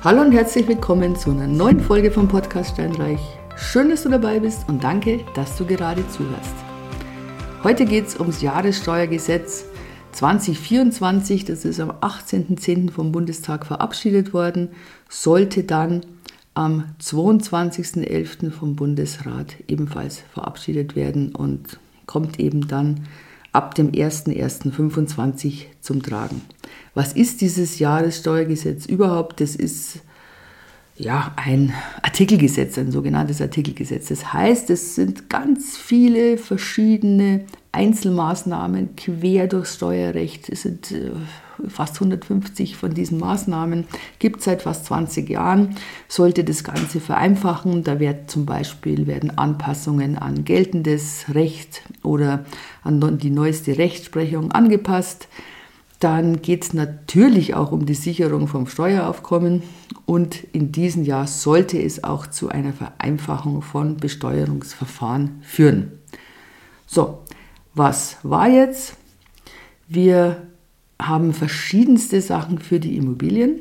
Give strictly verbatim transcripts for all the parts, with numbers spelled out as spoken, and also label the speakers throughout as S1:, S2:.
S1: Hallo und herzlich willkommen zu einer neuen Folge vom Podcast Steinreich. Schön, dass du dabei bist und danke, dass du gerade zuhörst. Heute geht es ums Jahressteuergesetz zwanzig vierundzwanzig. Das ist am achtzehnten zehnten vom Bundestag verabschiedet worden, sollte dann am zweiundzwanzigsten elften vom Bundesrat ebenfalls verabschiedet werden und kommt eben dann ab dem ersten ersten fünfundzwanzig zum Tragen. Was ist dieses Jahressteuergesetz überhaupt? Das ist ja ein Artikelgesetz, ein sogenanntes Artikelgesetz. Das heißt, es sind ganz viele verschiedene Einzelmaßnahmen quer durchs Steuerrecht. Es sind äh, fast hundertfünfzig von diesen Maßnahmen, gibt es seit fast zwanzig Jahren, sollte das Ganze vereinfachen. Da wird zum Beispiel werden Anpassungen an geltendes Recht oder an die neueste Rechtsprechung angepasst. Dann geht es natürlich auch um die Sicherung vom Steueraufkommen und in diesem Jahr sollte es auch zu einer Vereinfachung von Besteuerungsverfahren führen. So, was war jetzt? Wir haben verschiedenste Sachen für die Immobilien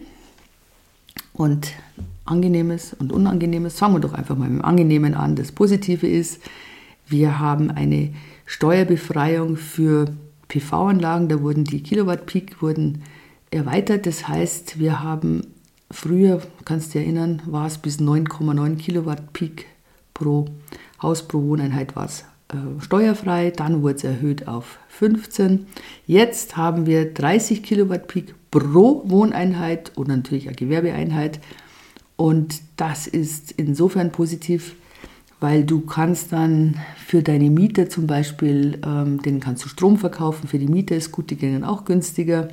S1: und Angenehmes und Unangenehmes. Fangen wir doch einfach mal mit dem Angenehmen an. Das Positive ist, wir haben eine Steuerbefreiung für P V-Anlagen, da wurden die Kilowatt Peak wurden erweitert. Das heißt, wir haben früher, kannst du dich erinnern, war es bis neun Komma neun Kilowatt Peak pro Haus pro Wohneinheit war es äh, steuerfrei. Dann wurde es erhöht auf fünfzehn. Jetzt haben wir dreißig Kilowatt Peak pro Wohneinheit oder natürlich eine Gewerbeeinheit. Und das ist insofern positiv, weil du kannst dann für deine Mieter zum Beispiel, ähm, denen kannst du Strom verkaufen, für die Mieter ist gut, die gehen auch günstiger.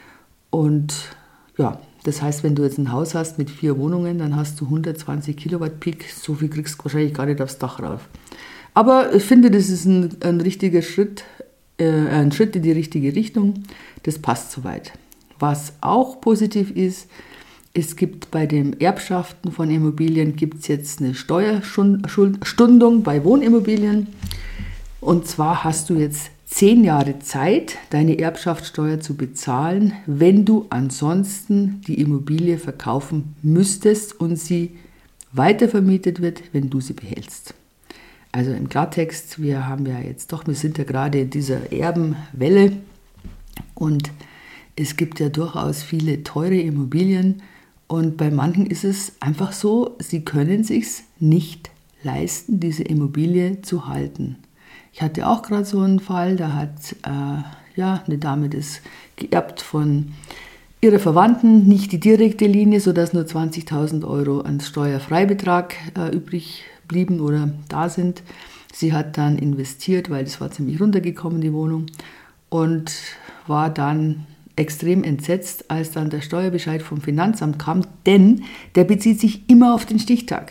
S1: Und ja, das heißt, wenn du jetzt ein Haus hast mit vier Wohnungen, dann hast du hundertzwanzig Kilowatt Peak, so viel kriegst du wahrscheinlich gar nicht aufs Dach rauf. Aber ich finde, das ist ein, ein richtiger Schritt, äh, ein Schritt in die richtige Richtung, das passt soweit. Was auch positiv ist, es gibt bei den Erbschaften von Immobilien gibt es jetzt eine Steuerstundung bei Wohnimmobilien. Und zwar hast du jetzt zehn Jahre Zeit, deine Erbschaftssteuer zu bezahlen, wenn du ansonsten die Immobilie verkaufen müsstest und sie weitervermietet wird, wenn du sie behältst. Also im Klartext, wir haben ja jetzt doch, wir sind ja gerade in dieser Erbenwelle und es gibt ja durchaus viele teure Immobilien. Und bei manchen ist es einfach so, sie können es sich nicht leisten, diese Immobilie zu halten. Ich hatte auch gerade so einen Fall, da hat äh, ja, eine Dame das geerbt von ihrer Verwandten, nicht die direkte Linie, sodass nur zwanzigtausend Euro an Steuerfreibetrag äh, übrig blieben oder da sind. Sie hat dann investiert, weil das war ziemlich runtergekommen, die Wohnung, und war dann extrem entsetzt, als dann der Steuerbescheid vom Finanzamt kam, denn der bezieht sich immer auf den Stichtag.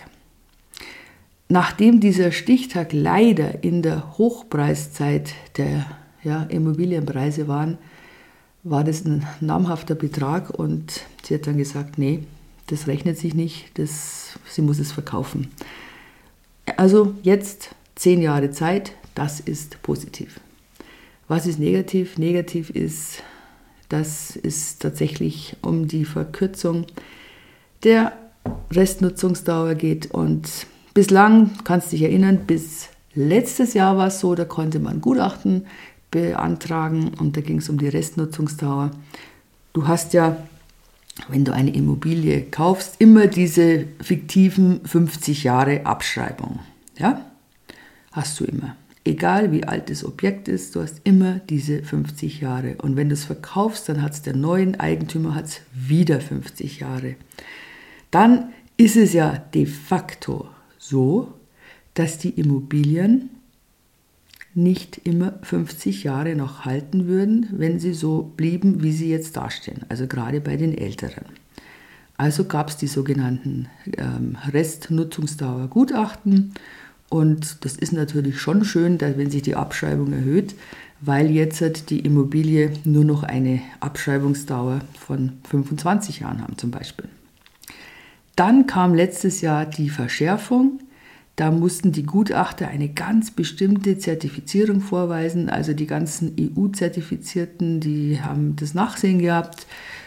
S1: Nachdem dieser Stichtag leider in der Hochpreiszeit der ja, Immobilienpreise waren, war das ein namhafter Betrag und sie hat dann gesagt, nee, das rechnet sich nicht, das, sie muss es verkaufen. Also jetzt zehn Jahre Zeit, das ist positiv. Was ist negativ? Negativ ist, dass es tatsächlich um die Verkürzung der Restnutzungsdauer geht. Und bislang, kannst du dich erinnern, bis letztes Jahr war es so, da konnte man Gutachten beantragen und da ging es um die Restnutzungsdauer. Du hast ja, wenn du eine Immobilie kaufst, immer diese fiktiven fünfzig Jahre Abschreibung. Ja? Hast du immer. Egal wie alt das Objekt ist, du hast immer diese fünfzig Jahre. Und wenn du es verkaufst, dann hat es der neuen Eigentümer hat's wieder fünfzig Jahre. Dann ist es ja de facto so, dass die Immobilien nicht immer fünfzig Jahre noch halten würden, wenn sie so blieben, wie sie jetzt dastehen. Also gerade bei den Älteren. Also gab es die sogenannten ähm, Restnutzungsdauergutachten. Und das ist natürlich schon schön, dass, wenn sich die Abschreibung erhöht, weil jetzt die Immobilie nur noch eine Abschreibungsdauer von fünfundzwanzig Jahren haben zum Beispiel. Dann kam letztes Jahr die Verschärfung. Da mussten die Gutachter eine ganz bestimmte Zertifizierung vorweisen. Also die ganzen E U-Zertifizierten, die haben das Nachsehen gehabt.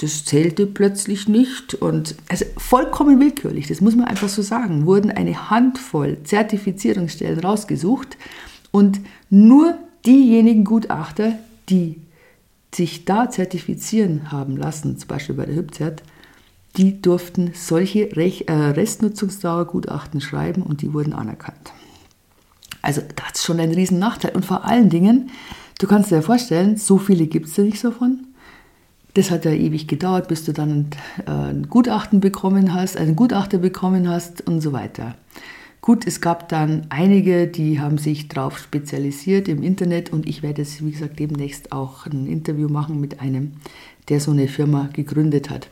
S1: das zählte plötzlich nicht. Und also vollkommen willkürlich, das muss man einfach so sagen, wurden eine Handvoll Zertifizierungsstellen rausgesucht und nur diejenigen Gutachter, die sich da zertifizieren haben lassen, zum Beispiel bei der Hübzert, die durften solche Rech- äh, Restnutzungsdauergutachten schreiben und die wurden anerkannt. Also das ist schon ein riesen Nachteil. Und vor allen Dingen, du kannst dir ja vorstellen, so viele gibt es ja nicht davon. Das hat ja ewig gedauert, bis du dann äh, ein Gutachten bekommen hast, einen Gutachter bekommen hast und so weiter. Gut, es gab dann einige, die haben sich darauf spezialisiert im Internet und ich werde jetzt, wie gesagt, demnächst auch ein Interview machen mit einem, der so eine Firma gegründet hat.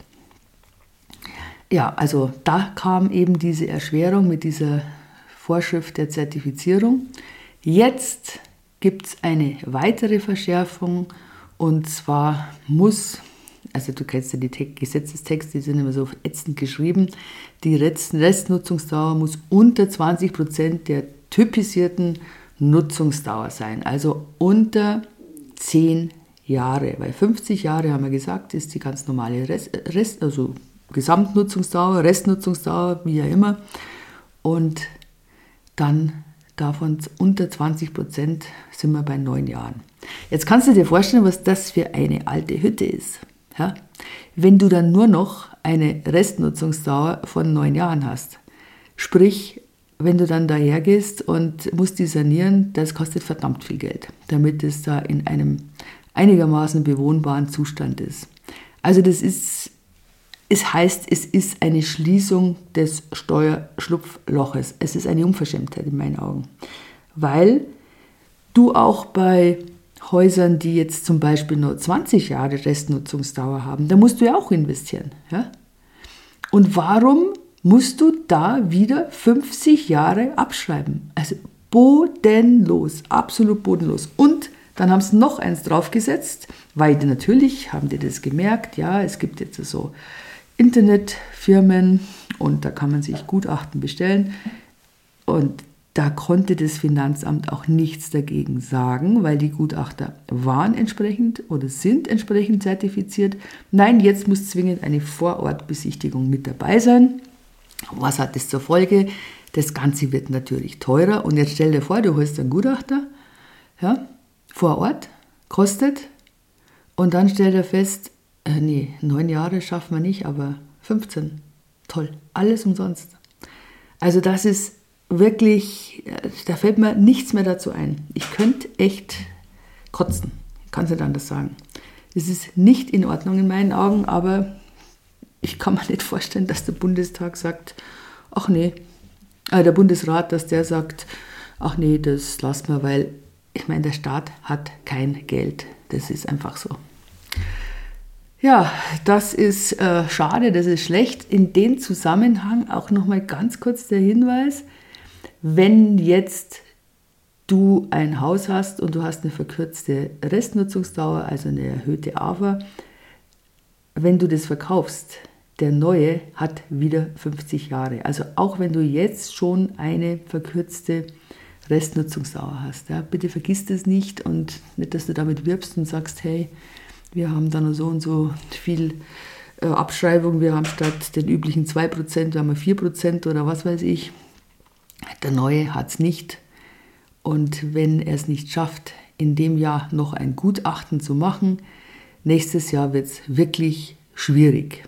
S1: Ja, also da kam eben diese Erschwerung mit dieser Vorschrift der Zertifizierung. Jetzt gibt es eine weitere Verschärfung und zwar muss, also du kennst ja die Te- Gesetzestexte, die sind immer so ätzend geschrieben, die Rest- Restnutzungsdauer muss unter zwanzig Prozent der typisierten Nutzungsdauer sein, also unter zehn Jahre, weil fünfzig Jahre, haben wir gesagt, ist die ganz normale Rest, Rest also Gesamtnutzungsdauer, Restnutzungsdauer, wie ja immer. Und dann davon unter zwanzig Prozent sind wir bei neun Jahren. Jetzt kannst du dir vorstellen, was das für eine alte Hütte ist. Ja? Wenn du dann nur noch eine Restnutzungsdauer von neun Jahren hast. Sprich, wenn du dann daher gehst und musst die sanieren, das kostet verdammt viel Geld, damit es da in einem einigermaßen bewohnbaren Zustand ist. Also das ist... Es heißt, es ist eine Schließung des Steuerschlupfloches. Es ist eine Unverschämtheit in meinen Augen. Weil du auch bei Häusern, die jetzt zum Beispiel nur zwanzig Jahre Restnutzungsdauer haben, da musst du ja auch investieren. Ja? Und warum musst du da wieder fünfzig Jahre abschreiben? Also bodenlos, absolut bodenlos. Und dann haben sie noch eins draufgesetzt, weil natürlich haben die das gemerkt, ja, es gibt jetzt so Internetfirmen und da kann man sich Gutachten bestellen und da konnte das Finanzamt auch nichts dagegen sagen, weil die Gutachter waren entsprechend oder sind entsprechend zertifiziert. Nein, jetzt muss zwingend eine Vorortbesichtigung mit dabei sein. Was hat das zur Folge? Das Ganze wird natürlich teurer und jetzt stell dir vor, du holst einen Gutachter, ja, vor Ort, kostet und dann stell dir fest, Äh, nee, neun Jahre schaffen wir nicht, aber fünfzehn. Toll, alles umsonst. Also das ist wirklich, da fällt mir nichts mehr dazu ein. Ich könnte echt kotzen, kann es nicht anders sagen. Es ist nicht in Ordnung in meinen Augen, aber ich kann mir nicht vorstellen, dass der Bundestag sagt, ach nee, äh, der Bundesrat, dass der sagt, ach nee, das lassen wir, weil ich meine, der Staat hat kein Geld. Das ist einfach so. Ja, das ist äh, schade, das ist schlecht. In dem Zusammenhang auch nochmal ganz kurz der Hinweis, wenn jetzt du ein Haus hast und du hast eine verkürzte Restnutzungsdauer, also eine erhöhte A F A, wenn du das verkaufst, der neue hat wieder fünfzig Jahre. Also auch wenn du jetzt schon eine verkürzte Restnutzungsdauer hast. Ja, bitte vergiss das nicht und nicht, dass du damit wirbst und sagst, hey, wir haben dann so und so viel äh, Abschreibung, wir haben statt den üblichen zwei Prozent, wir haben vier Prozent oder was weiß ich. Der Neue hat es nicht. Und wenn er es nicht schafft, in dem Jahr noch ein Gutachten zu machen, nächstes Jahr wird es wirklich schwierig.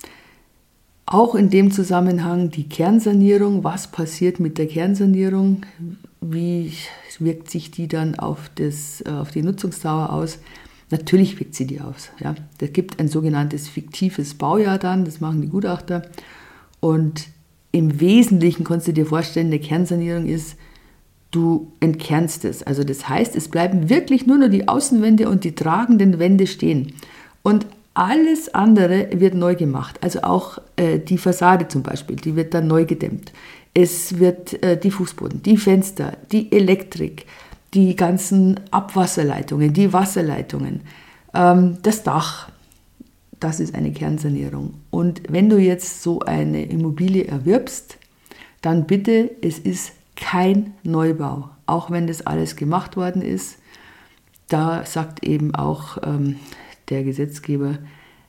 S1: Auch in dem Zusammenhang die Kernsanierung, was passiert mit der Kernsanierung, wie wirkt sich die dann auf, das, auf die Nutzungsdauer aus? Natürlich wirkt sie die aus. Ja. Da gibt ein sogenanntes fiktives Baujahr dann, das machen die Gutachter. Und im Wesentlichen kannst du dir vorstellen, eine Kernsanierung ist, du entkernst es. Also das heißt, es bleiben wirklich nur noch die Außenwände und die tragenden Wände stehen. Und alles andere wird neu gemacht. Also auch äh, die Fassade zum Beispiel, die wird dann neu gedämmt. Es wird äh, die Fußboden, die Fenster, die Elektrik, die ganzen Abwasserleitungen, die Wasserleitungen, ähm, das Dach, das ist eine Kernsanierung. Und wenn du jetzt so eine Immobilie erwirbst, dann bitte, es ist kein Neubau, auch wenn das alles gemacht worden ist. Da sagt eben auch ähm, der Gesetzgeber,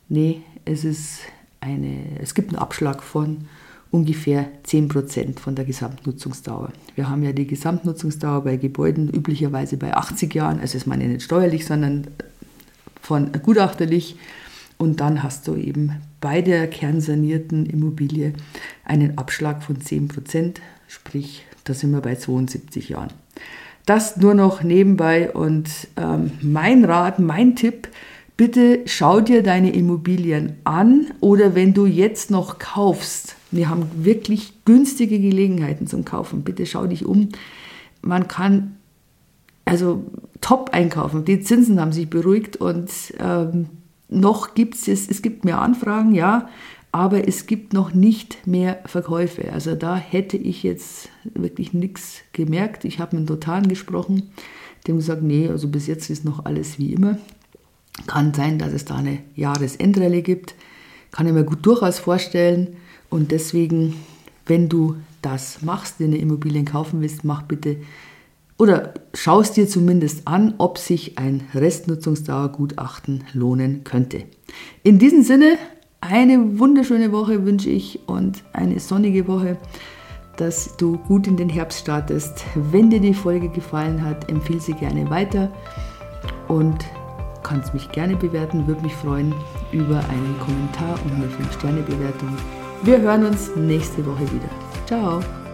S1: Nee, es ist eine, es gibt einen Abschlag von ungefähr zehn Prozent von der Gesamtnutzungsdauer. Wir haben ja die Gesamtnutzungsdauer bei Gebäuden üblicherweise bei achtzig Jahren, also das meine ich nicht steuerlich, sondern von gutachterlich. Und dann hast du eben bei der kernsanierten Immobilie einen Abschlag von zehn Prozent, sprich, da sind wir bei zweiundsiebzig Jahren. Das nur noch nebenbei und ähm, mein Rat, mein Tipp, bitte schau dir deine Immobilien an oder wenn du jetzt noch kaufst, wir haben wirklich günstige Gelegenheiten zum Kaufen, bitte schau dich um. Man kann also top einkaufen, die Zinsen haben sich beruhigt und ähm, noch gibt es, es gibt mehr Anfragen, ja, aber es gibt noch nicht mehr Verkäufe. Also da hätte ich jetzt wirklich nichts gemerkt. Ich habe mit dem Notaren gesprochen, dem gesagt, nee, also bis jetzt ist noch alles wie immer. Kann sein, dass es da eine Jahresendrallye gibt, kann ich mir gut durchaus vorstellen. Und deswegen, wenn du das machst, wenn du Immobilien kaufen willst, mach bitte oder schaust dir zumindest an, ob sich ein Restnutzungsdauergutachten lohnen könnte. In diesem Sinne, eine wunderschöne Woche wünsche ich und eine sonnige Woche, dass du gut in den Herbst startest. Wenn dir die Folge gefallen hat, empfehle sie gerne weiter und kannst mich gerne bewerten, würde mich freuen über einen Kommentar und eine fünf Sterne Bewertung. Wir hören uns nächste Woche wieder. Ciao!